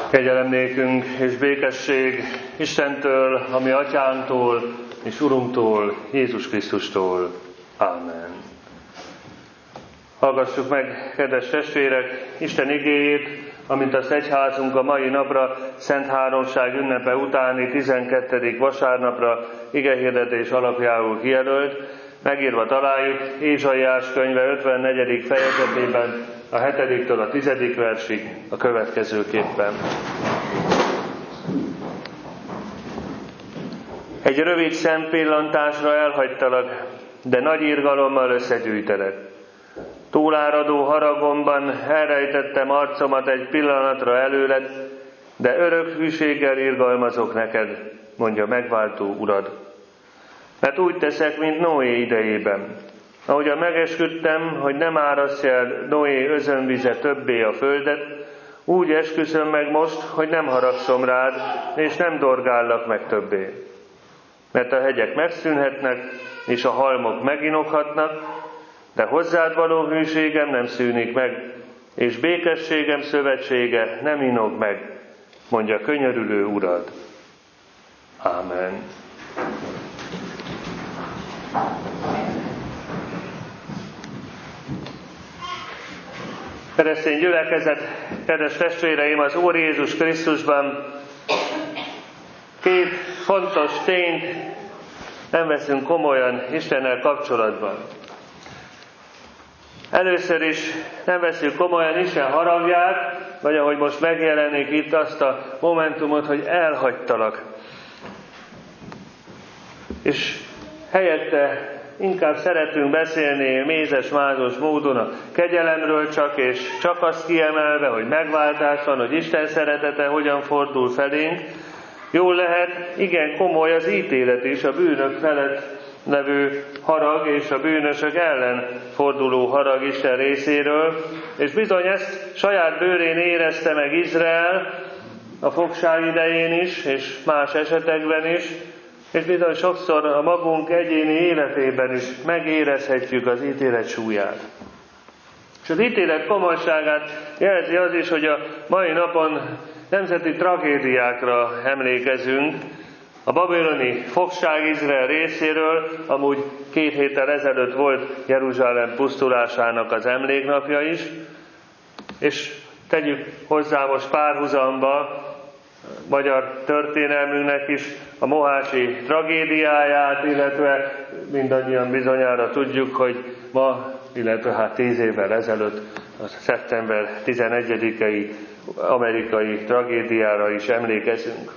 Kegyelem nékünk és békesség Istentől, a mi atyánktól és Urunktól, Jézus Krisztustól. Amen. Hallgassuk meg, kedves testvérek, Isten igéjét, amint az egyházunk a mai napra, Szent Háromság ünnepe utáni 12. vasárnapra igehirdetés alapjául kijelölt. Megírva találjuk Ézsaiás könyve 54. fejezetében, a 7-től a 10. versig a következőképpen. Egy rövid szempillantásra elhagytalak, de nagy irgalommal összegyűjtelek. Túláradó haragomban elrejtettem arcomat egy pillanatra előled, de örök hűséggel irgalmazok neked, mondja megváltó Urad. Mert úgy teszek, mint Noé idejében. Ahogyan megesküdtem, hogy nem árasztja el Noé özönvize többé a földet, úgy esküszöm meg most, hogy nem haragszom rád, és nem dorgállak meg többé. Mert a hegyek megszűnhetnek, és a halmok meginokhatnak, de hozzád való hűségem nem szűnik meg, és békességem szövetsége nem inog meg, mondja könyörülő Urad. Ámen. Keresztény gyülekezet, kedves testvéreim, az Úr Jézus Krisztusban két fontos tényt nem veszünk komolyan Istennel kapcsolatban. Először is nem veszünk komolyan Isten haragját, vagy ahogy most megjelenik itt azt a momentumot, hogy elhagytalak. És helyette inkább szeretünk beszélni mézes-mázos módon a kegyelemről és csak azt kiemelve, hogy megváltás van, hogy Isten szeretete hogyan fordul felénk. Jól lehet, igen komoly az ítélet is, a bűnök felett levő harag és a bűnösök ellen forduló harag Isten részéről, és bizony ezt saját bőrén érezte meg Izrael a fogság idején is, és más esetekben is, és bizony sokszor a magunk egyéni életében is megérezhetjük az ítélet súlyát. És az ítélet komolyságát jelzi az is, hogy a mai napon nemzeti tragédiákra emlékezünk. A babiloni fogság Izrael részéről, amúgy 2 héttel ezelőtt volt Jeruzsálem pusztulásának az emléknapja is, és tegyük hozzá most párhuzamba magyar történelmünknek is a mohácsi tragédiáját, illetve mindannyian bizonyára tudjuk, hogy ma, illetve 10 évvel ezelőtt a szeptember 11-i amerikai tragédiára is emlékezünk.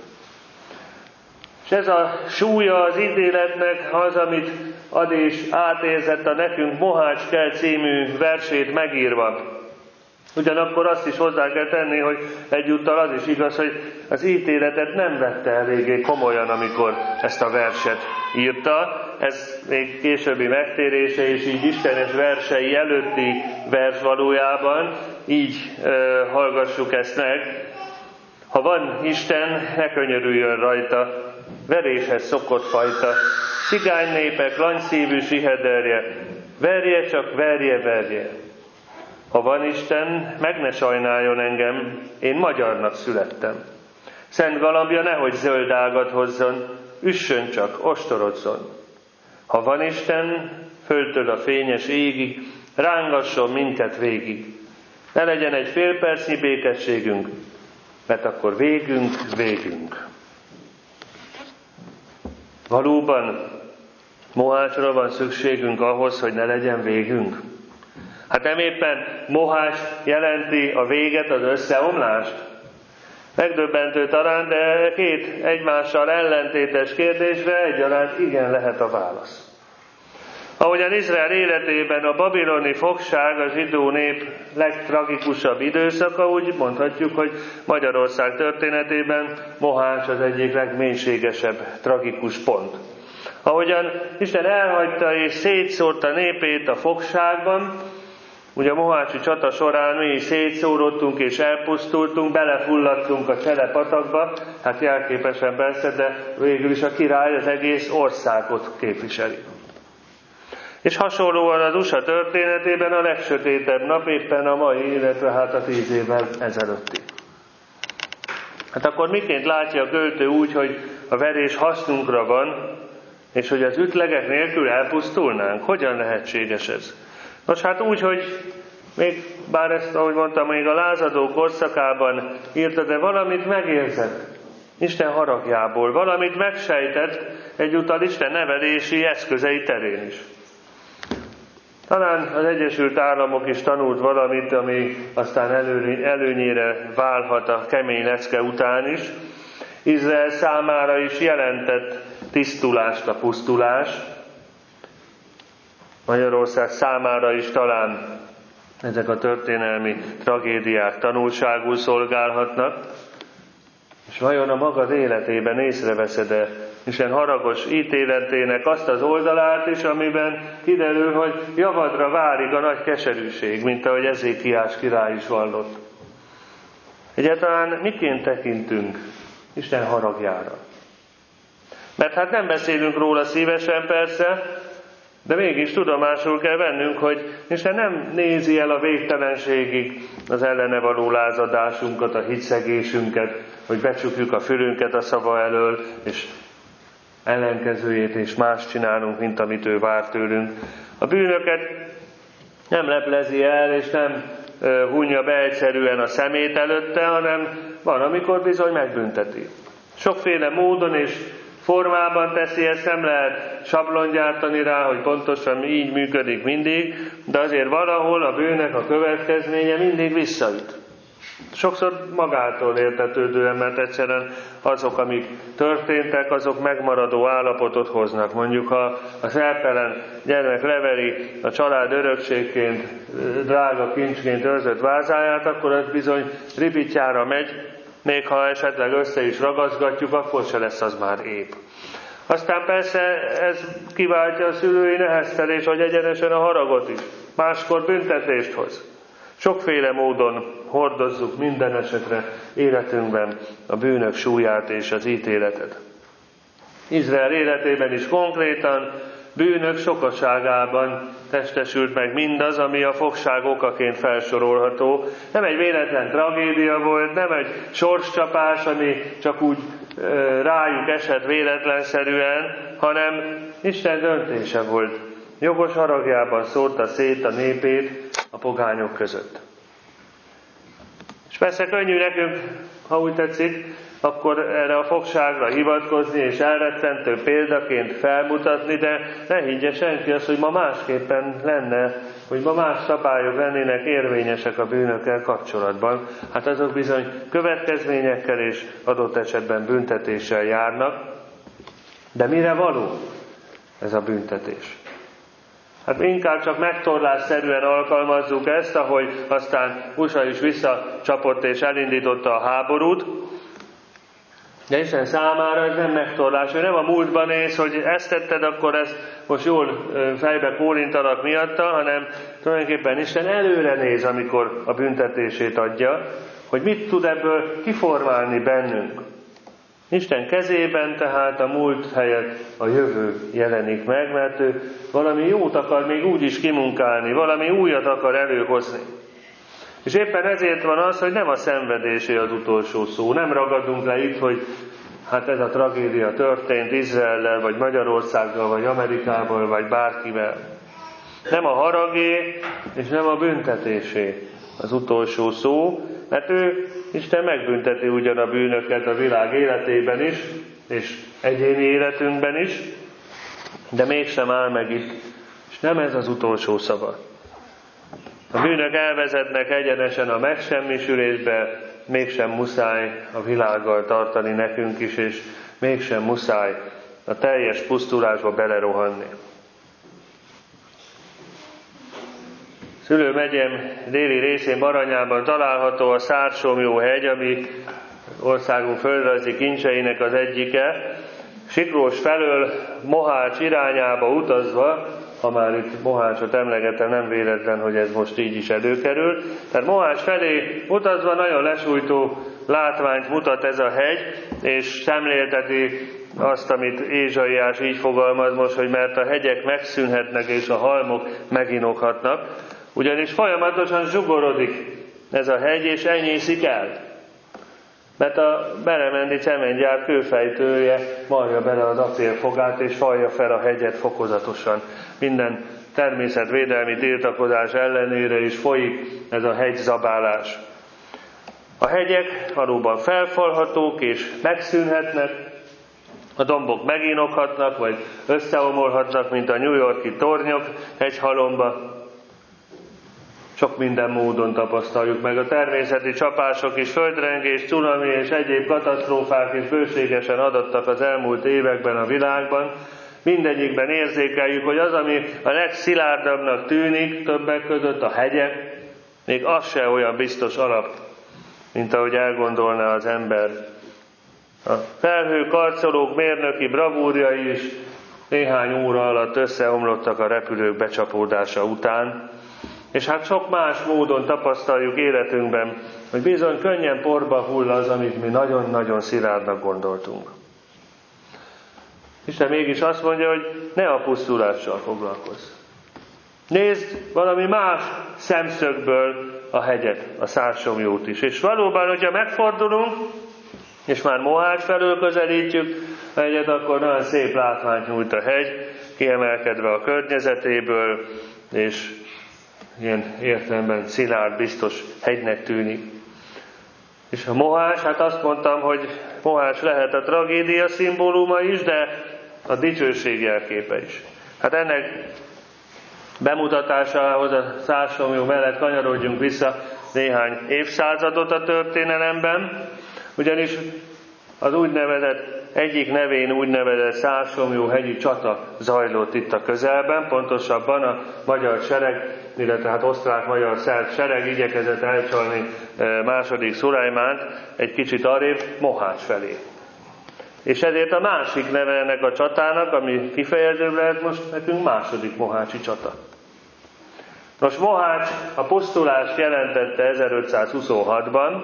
És ez a súlya az ítéletnek az, amit ad és átérzett a Nekünk Mohács kell című versét megírva. Ugyanakkor azt is hozzá kell tenni, hogy egyúttal az is igaz, hogy az ítéletet nem vette eléggé komolyan, amikor ezt a verset írta. Ez még későbbi megtérése, és így istenes versei előtti vers valójában. Így hallgassuk ezt meg. Ha van Isten, ne könyörüljön rajta, veréshez szokott fajta. Cigány népek langyszívű sihederje, verje csak, verje. Ha van Isten, meg ne sajnáljon engem, én magyarnak születtem. Szent galambja nehogy zöld ágat hozzon, üssön csak, ostorozzon. Ha van Isten, földtől a fényes égig, rángasson minket végig. Ne legyen egy fél percnyi békességünk, mert akkor végünk. Valóban mohácsra van szükségünk ahhoz, hogy ne legyen végünk? Hát nem éppen mohács jelenti a véget, az összeomlást? Megdöbbentő talán, de 2 egymással ellentétes kérdésre egyaránt igen lehet a válasz. Ahogyan Izrael életében a babiloni fogság a zsidó nép legtragikusabb időszaka, úgy mondhatjuk, hogy Magyarország történetében mohács az egyik legmélységesebb tragikus pont. Ahogyan Isten elhagyta és szétszórta népét a fogságban, ugye a mohácsi csata során mi is szétszórodtunk és elpusztultunk, belefulladtunk a Csele-patakba, hát jelképesen persze, de végül is a király az egész országot képviseli. És hasonlóan az USA történetében a legsötétebb nap éppen a mai, illetve a 10 évvel ezelőtti. Hát akkor miként látja a költő úgy, hogy a verés hasznunkra van, és hogy az ütlegek nélkül elpusztulnánk? Hogyan lehetséges ez? Nos, hát úgy, hogy még, bár ezt, ahogy mondtam, még a lázadó korszakában írta, de valamit megérzett Isten haragjából, valamit megsejtett egyúttal Isten nevelési eszközei terén is. Talán az Egyesült Államok is tanult valamit, ami aztán előnyére válhat a kemény lecke után is. Izrael számára is jelentett tisztulást a pusztulás. Magyarország számára is talán ezek a történelmi tragédiák tanulságul szolgálhatnak. És vajon a magad életében észreveszed-e Isten haragos ítéletének azt az oldalát is, amiben kiderül, hogy javadra várik a nagy keserűség, mint ahogy Ezékiás király is vallott. Egyáltalán miként tekintünk Isten haragjára? Mert hát nem beszélünk róla szívesen persze, de mégis tudomásul kell vennünk, hogy Isten nem nézi el a végtelenségig az ellene való lázadásunkat, a hitszegésünket, hogy becsukjuk a fülünket a szava elől, és ellenkezőjét és más csinálunk, mint amit ő vár tőlünk. A bűnöket nem leplezi el, és nem hunja be egyszerűen a szemét előtte, hanem van, amikor bizony megbünteti. Sokféle módon és formában teszi, ezt nem lehet sablon gyártani rá, hogy pontosan így működik mindig, de azért valahol a bűnnek a következménye mindig visszaüt. Sokszor magától értetődően, mert egyszerűen azok, amik történtek, azok megmaradó állapotot hoznak. Mondjuk, ha a szertelen gyermek leveri a család örökségként, drága kincsként őrzött vázáját, akkor az bizony ripityára megy, még ha esetleg össze is ragaszgatjuk, akkor se lesz az már épp. Aztán persze ez kiváltja a szülői neheztelés, vagy egyenesen a haragot is. Máskor büntetést hoz. Sokféle módon hordozzuk minden esetre életünkben a bűnök súlyát és az ítéletet. Izrael életében is konkrétan bűnök sokaságában testesült meg mindaz, ami a fogság okaként felsorolható. Nem egy véletlen tragédia volt, nem egy sorscsapás, ami csak úgy rájuk esett véletlenszerűen, hanem Isten döntése volt. Jogos haragjában szórta szét a népét a pogányok között. És persze könnyű nekünk, ha úgy tetszik, akkor erre a fogságra hivatkozni és elrettentő példaként felmutatni, de ne higgye senki azt, hogy ma másképpen lenne, hogy ma más szabályok lennének érvényesek a bűnökkel kapcsolatban. Hát azok bizony következményekkel és adott esetben büntetéssel járnak. De mire való ez a büntetés? Hát inkább csak megtorlásszerűen alkalmazzuk ezt, ahogy aztán USA is visszacsapott és elindította a háborút. De Isten számára ez nem megtorlás, ő nem a múltban néz, hogy ezt tetted, akkor ezt most jól fejbe kólintanak miatta, hanem tulajdonképpen Isten előre néz, amikor a büntetését adja, hogy mit tud ebből kiformálni bennünk. Isten kezében tehát a múlt helyett a jövő jelenik meg, mert ő valami jót akar még úgy is kimunkálni, valami újat akar előhozni. És éppen ezért van az, hogy nem a szenvedésé az utolsó szó. Nem ragadunk le itt, hogy hát ez a tragédia történt Izraellel, vagy Magyarországgal, vagy Amerikával, vagy bárkivel. Nem a haragé, és nem a büntetésé az utolsó szó, mert ő, Isten megbünteti ugyan a bűnöket a világ életében is, és egyéni életünkben is, de mégsem áll meg itt, és nem ez az utolsó szava. A bűnök elvezetnek egyenesen a megsemmisülésbe, mégsem muszáj a világgal tartani nekünk is, és mégsem muszáj a teljes pusztulásba belerohanni. Szülőmegyem déli részén Baranyában található a Szársomjó-hegy, ami országunk földrajzi kincseinek az egyike. Siklós felől Mohács irányába utazva, ha már itt Mohácsot emlegetem, nem véletlen, hogy ez most így is előkerül. Tehát Mohács felé utazva nagyon lesújtó látványt mutat ez a hegy, és szemlélteti azt, amit Ézsaiás így fogalmaz most, hogy mert a hegyek megszűnhetnek, és a halmok meginokhatnak, ugyanis folyamatosan zsugorodik ez a hegy, és enyészik el. Mert a Beremendi cementgyár kőfejtője marja bele az acélfogát, és falja fel a hegyet fokozatosan. Minden természetvédelmi tiltakozás ellenére is folyik ez a hegyzabálás. A hegyek valóban felfalhatók és megszűnhetnek, a dombok meginokhatnak, vagy összeomolhatnak, mint a New York-i tornyok hegyhalomba. Sok minden módon tapasztaljuk meg. A természeti csapások is, földrengés, cunami és egyéb katasztrófák is bőségesen adattak az elmúlt években a világban. Mindegyikben érzékeljük, hogy az, ami a legszilárdabbnak tűnik, többek között a hegyek, még az se olyan biztos alap, mint ahogy elgondolná az ember. A felhőkarcolók mérnöki bravúrjai is néhány óra alatt összeomlottak a repülők becsapódása után, és hát sok más módon tapasztaljuk életünkben, hogy bizony könnyen porba hull az, amit mi nagyon-nagyon szilárdnak gondoltunk. Isten mégis azt mondja, hogy ne a pusztulással foglalkozz. Nézd valami más szemszögből a hegyet, a Szársomjót is. És valóban, hogyha megfordulunk, és már Mohács felől közelítjük a hegyet, akkor nagyon szép látványt nyújt a hegy, kiemelkedve a környezetéből, és ilyen értelemben szilárd, biztos hegynek tűnik. És a Mohács, hát azt mondtam, hogy Mohács lehet a tragédia szimbóluma is, de a dicsőség jelképe is. Hát ennek bemutatásához a Szársomjó mellett kanyarodjunk vissza néhány évszázadot a történelemben, ugyanis az egyik nevén úgynevezett Szársomjó hegyi csata zajlott itt a közelben, pontosabban a magyar sereg, illetve hát osztrák-magyar szerb sereg igyekezett elcsalni második Szulajmánt egy kicsit arrébb Mohács felé. És ezért a másik neve ennek a csatának, ami kifejezőbb lehet most nekünk, második mohácsi csata. Nos, Mohács a pusztulást jelentette 1526-ban,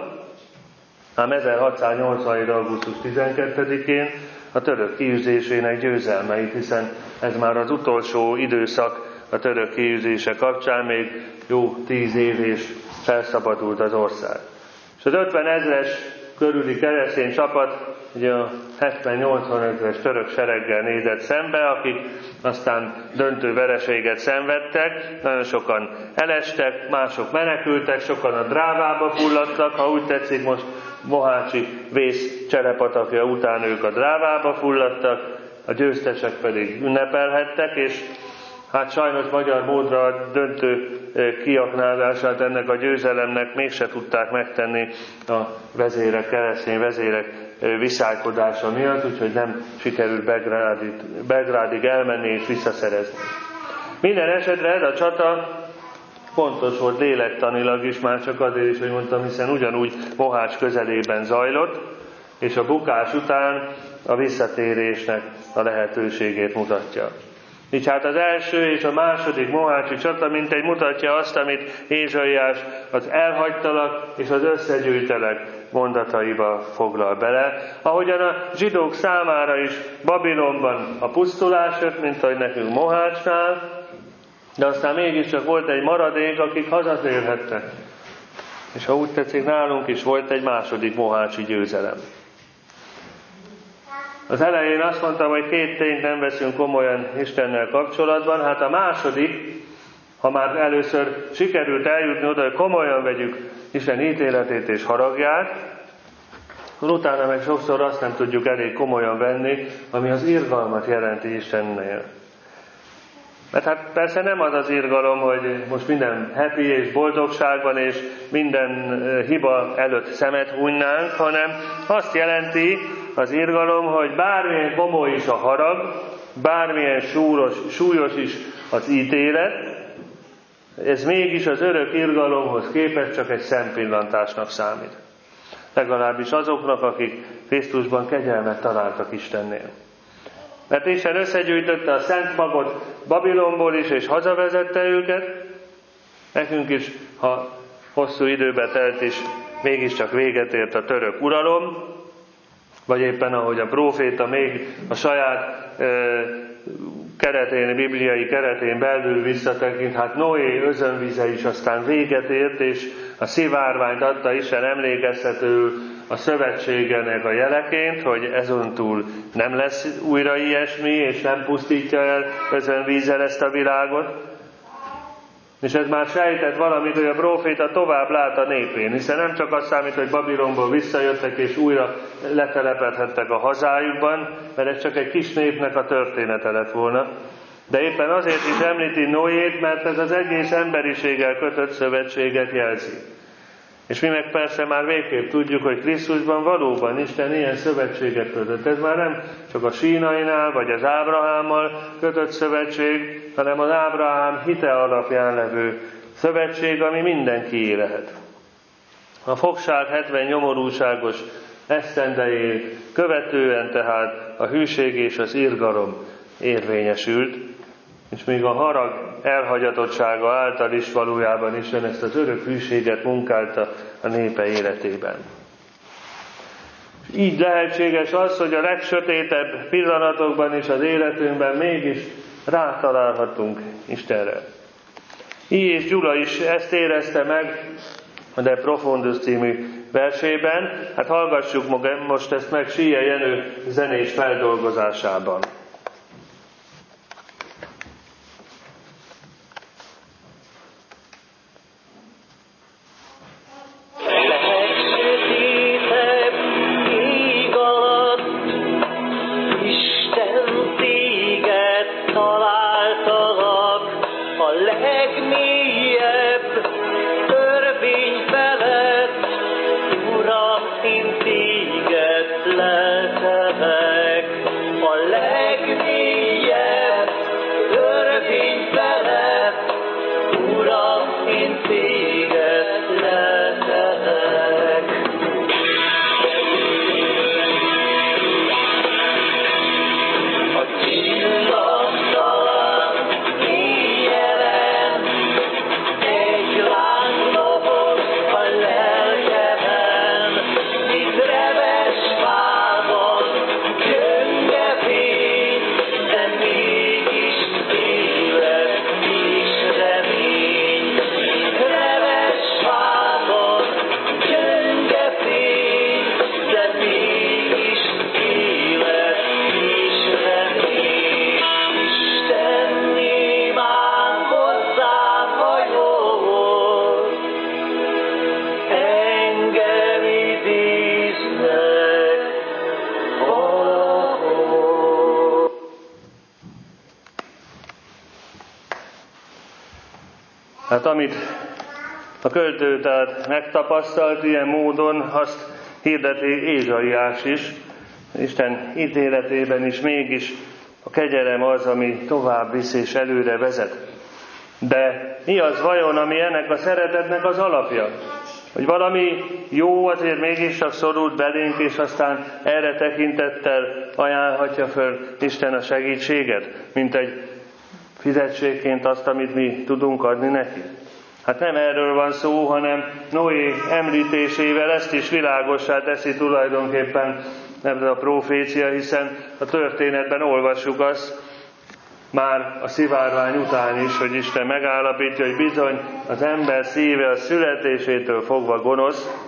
ám 1687. augusztus 12-én a török kiűzésének győzelmeit, hiszen ez már az utolsó időszak a török kiűzése kapcsán, még jó 10 év és felszabadult az ország. És az 50 000-es körüli keresztény csapat ugye a 70-80 000-es török sereggel nézett szembe, akik aztán döntő vereséget szenvedtek, nagyon sokan elestek, mások menekültek, sokan a Drávába fulladtak, ha úgy tetszik, most mohácsi vész cserepatakja után ők a Drávába fulladtak, a győztesek pedig ünnepelhettek, és hát sajnos magyar módra a döntő kiaknázását ennek a győzelemnek mégse tudták megtenni a vezérek, keresztény vezérek viszálykodása miatt, úgyhogy nem sikerült Belgrádig elmenni és visszaszerezni. Minden esetre ez a csata fontos volt lélektanilag is, már csak azért is, hogy mondtam, hiszen ugyanúgy Mohács közelében zajlott, és a bukás után a visszatérésnek a lehetőségét mutatja. Így hát az első és a második mohácsi csata mintegy mutatja azt, amit Ézsaiás az elhagytalak és az összegyűjtelek mondataiba foglal bele. Ahogyan a zsidók számára is Babilonban a pusztulás jött, mint ahogy nekünk Mohácsnál, de aztán mégiscsak volt egy maradék, akik hazatérhettek. És ha úgy tetszik, nálunk is volt egy második mohácsi győzelem. Az elején azt mondtam, hogy 2 tényt nem veszünk komolyan Istennel kapcsolatban, hát a második, ha már először sikerült eljutni oda, hogy komolyan vegyük Isten ítéletét és haragját, utána meg sokszor azt nem tudjuk elég komolyan venni, ami az irgalmat jelenti Istennél. Mert hát persze nem az az irgalom, hogy most minden happy és boldogságban és minden hiba előtt szemet hunynánk, hanem azt jelenti az irgalom, hogy bármilyen komoly is a harag, bármilyen súlyos is az ítélet, ez mégis az örök irgalomhoz képest csak egy szempillantásnak számít. Legalábbis azoknak, akik Krisztusban kegyelmet találtak Istennél. Mert Isten összegyűjtötte a szent magot Babilonból is, és hazavezette őket. Nekünk is, ha hosszú időbe telt is, mégiscsak véget ért a török uralom, vagy éppen ahogy a próféta még a saját keretén, bibliai keretén belül visszatekint, hát Noé özönvize is aztán véget ért, és a szivárványt adta Isten emlékeztető a szövetségenek a jeleként, hogy ezontúl nem lesz újra ilyesmi, és nem pusztítja el özönvízzel ezt a világot. És ez már sejtett valamit, hogy a próféta tovább lát a népén, hiszen nem csak azt számít, hogy Babilonból visszajöttek és újra letelepedhettek a hazájukban, mert ez csak egy kis népnek a története lett volna. De éppen azért is említi Noét, mert ez az egész emberiséggel kötött szövetséget jelzi. És mi meg persze már végképp tudjuk, hogy Krisztusban valóban Isten ilyen szövetséget kötött. Ez már nem csak a Sínainál, vagy az Ábrahámmal kötött szövetség, hanem az Ábrahám hite alapján levő szövetség, ami mindenkié lehet. A fogság 70 nyomorúságos esztendejét követően tehát a hűség és az irgalom érvényesült, és még a harag elhagyatottsága által is valójában Isten ezt az örök hűséget munkálta a népe életében. Így lehetséges az, hogy a legsötétebb pillanatokban is az életünkben mégis rátalálhatunk Istenre. I. és Gyula is ezt érezte meg a De Profundus című versében. Hát hallgassuk most ezt meg Síje Jenő zenés feldolgozásában. Hát amit a költő tehát megtapasztalt ilyen módon, azt hirdeti Ézsaiás is. Isten ítéletében is mégis a kegyelem az, ami tovább visz és előre vezet. De mi az vajon, ami ennek a szeretetnek az alapja? Hogy valami jó azért mégis csak szorult belénk, és aztán erre tekintettel ajánlhatja föl Isten a segítséget, mint egy fizetségként azt, amit mi tudunk adni neki. Hát nem erről van szó, hanem Noé említésével ezt is világossá teszi tulajdonképpen ebben a profécia, hiszen a történetben olvassuk azt, már a szivárvány után is, hogy Isten megállapítja, hogy bizony az ember szíve a születésétől fogva gonosz,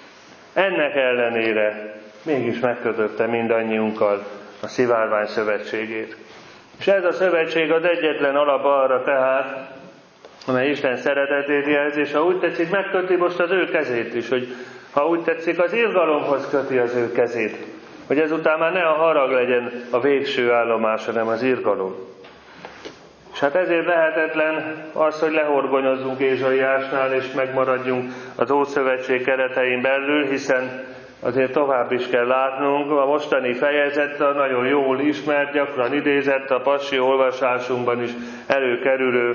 ennek ellenére mégis megkötötte mindannyiunkkal a szivárvány szövetségét. És ez a szövetség az egyetlen alap arra tehát, amely Isten szeretetét jelzi, és ha úgy tetszik, megköti most az ő kezét is, hogy ha úgy tetszik, az irgalomhoz köti az ő kezét, hogy ezután már ne a harag legyen a végső állomás, hanem az irgalom. És hát ezért lehetetlen az, hogy lehorgonyozzunk Ézsaiásnál, és megmaradjunk az Ószövetség keretein belül, hiszen azért tovább is kell látnunk. A mostani fejezet a nagyon jól ismert, gyakran idézett, a passzi olvasásunkban is előkerülő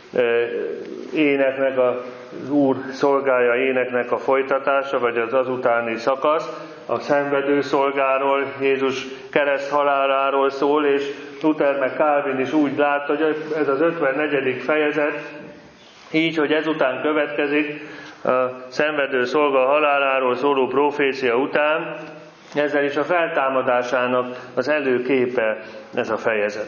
éneknek, az Úr szolgája éneknek a folytatása, vagy az azutáni szakasz, a szenvedő szolgáról, Jézus kereszt haláláról szól, és Luther meg Calvin is úgy látta, hogy ez az 54. fejezet, így, hogy ezután következik a szenvedő szolga haláláról szóló profécia után, ezzel is a feltámadásának az előképe ez a fejezet.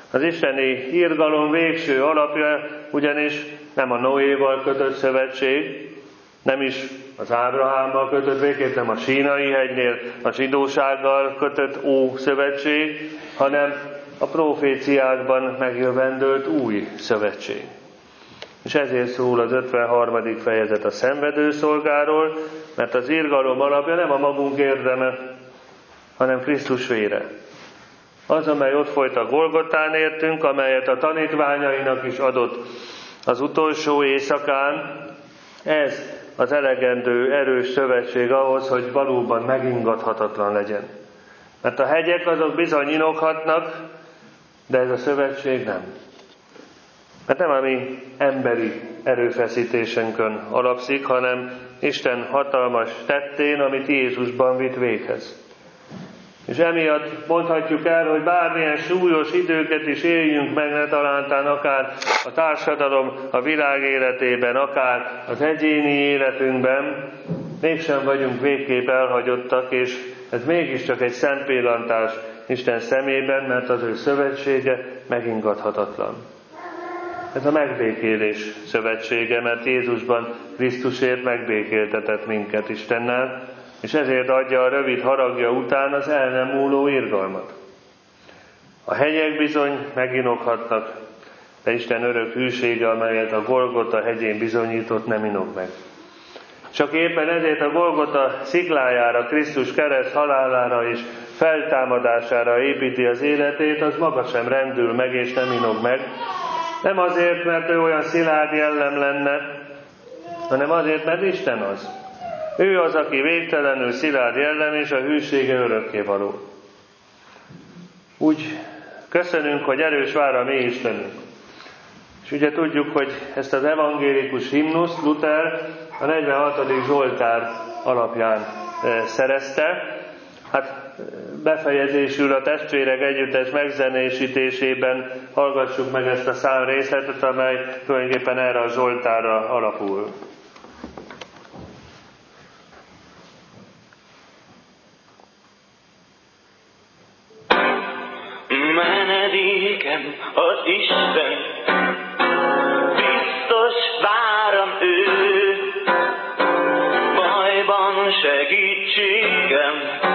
Az isteni irgalom végső alapja ugyanis nem a Noéval kötött szövetség, nem is az Ábrahámmal kötött, végképp nem a Sínai hegynél a zsidósággal kötött ószövetség, hanem a proféciákban megjövendőlt új szövetség. És ezért szól az 53. fejezet a szenvedőszolgáról, mert az irgalom alapja nem a magunk érdeme, hanem Krisztus vére. Az, amely ott folyt a Golgotán értünk, amelyet a tanítványainak is adott az utolsó éjszakán, ez az elegendő, erős szövetség ahhoz, hogy valóban megingathatatlan legyen. Mert a hegyek azok bizony inoghatnak, de ez a szövetség nem. Mert nem a mi emberi erőfeszítésünkön alapszik, hanem Isten hatalmas tettén, amit Jézusban vitt véghez. És emiatt mondhatjuk el, hogy bármilyen súlyos időket is éljünk meg, ne talántán akár a társadalom, a világ életében, akár az egyéni életünkben, mégsem vagyunk végképp elhagyottak, és ez mégiscsak egy szempillantás Isten szemében, mert az ő szövetsége megingathatatlan. Ez a megbékélés szövetsége, mert Jézusban Krisztusért megbékéltetett minket Istennel, és ezért adja a rövid haragja után az el nem múló irgalmat. A hegyek bizony meginoghatnak, de Isten örök hűsége, amelyet a Golgota hegyén bizonyított, nem inog meg. Csak éppen ezért a Golgota sziklájára, Krisztus kereszt halálára és feltámadására építi az életét, az maga sem rendül meg és nem inog meg. Nem azért, mert ő olyan szilárd jellem lenne, hanem azért, mert Isten az. Ő az, aki végtelenül szilárd jellem, és a hűsége örökkévaló. Úgy köszönünk, hogy erős vár a mi Istenünk. És ugye tudjuk, hogy ezt az evangélikus himnuszt Luther a 46. Zsoltár alapján szerezte. Hát befejezésül a testvérek együttes megzenésítésében hallgassuk meg ezt a számrészletet, amely tulajdonképpen erre a Zsoltárra alapul. Menedékem az Isten, biztos váram ő, bajban segítségem,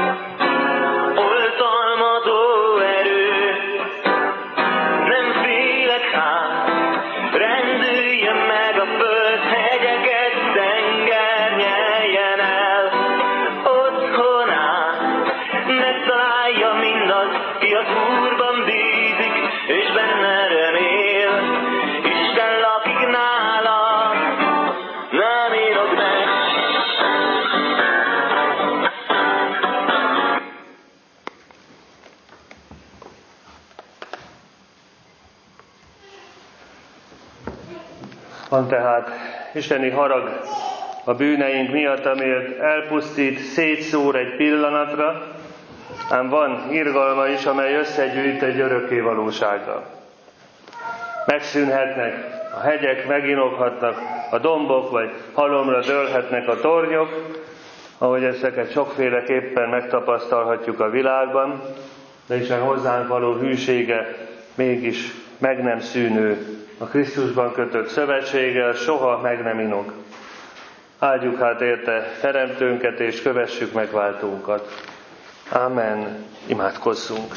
oltalmadó erő, nem félek hát, rendülje meg a föld, hegyeket tenger nyeljen el, otthonát megtalálja mindaz, ki az Úrban bízik, és benne remél. Isten lakik nála, nem írok meg. Van tehát isteni harag a bűneink miatt, amiért elpusztít, szétszór egy pillanatra, ám van irgalma is, amely összegyűjt egy örökké valóságra. Megszűnhetnek a hegyek, meginoghatnak a dombok, vagy halomra dőlhetnek a tornyok, ahogy ezeket sokféleképpen megtapasztalhatjuk a világban, de Isten hozzánk való hűsége mégis meg nem szűnő. A Krisztusban kötött szövetséggel soha meg nem inog. Áldjuk hát érte Teremtőnket, és kövessük megváltónkat. Ámen. Imádkozzunk.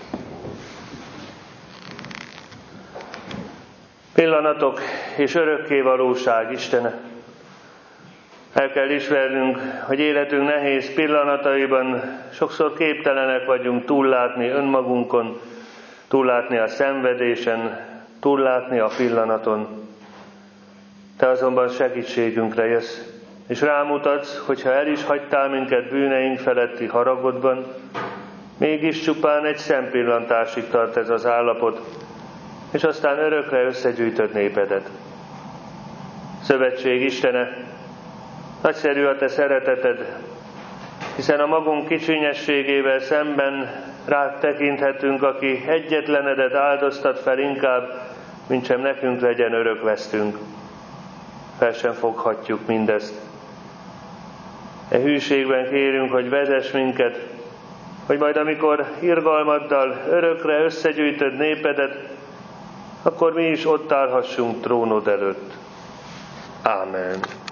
Pillanatok és örökké valóság Istene. El kell ismernünk, hogy életünk nehéz pillanataiban sokszor képtelenek vagyunk túllátni önmagunkon, túllátni a szenvedésen, túllátni a pillanaton. Te azonban segítségünkre jössz, és rámutatsz, hogyha el is hagytál minket bűneink feletti haragodban, mégis csupán egy szempillantásig tart ez az állapot, és aztán örökre összegyűjtöd népedet. Szövetség Istene, nagyszerű a te szereteted, hiszen a magunk kicsinyességével szemben rád tekinthetünk, aki egyetlenedet áldoztat fel inkább, mintsem nekünk legyen örökvesztünk. Fel sem foghatjuk mindezt. E hűségben kérünk, hogy vezess minket, hogy majd amikor irgalmaddal örökre összegyűjtöd népedet, akkor mi is ott állhassunk trónod előtt. Ámen.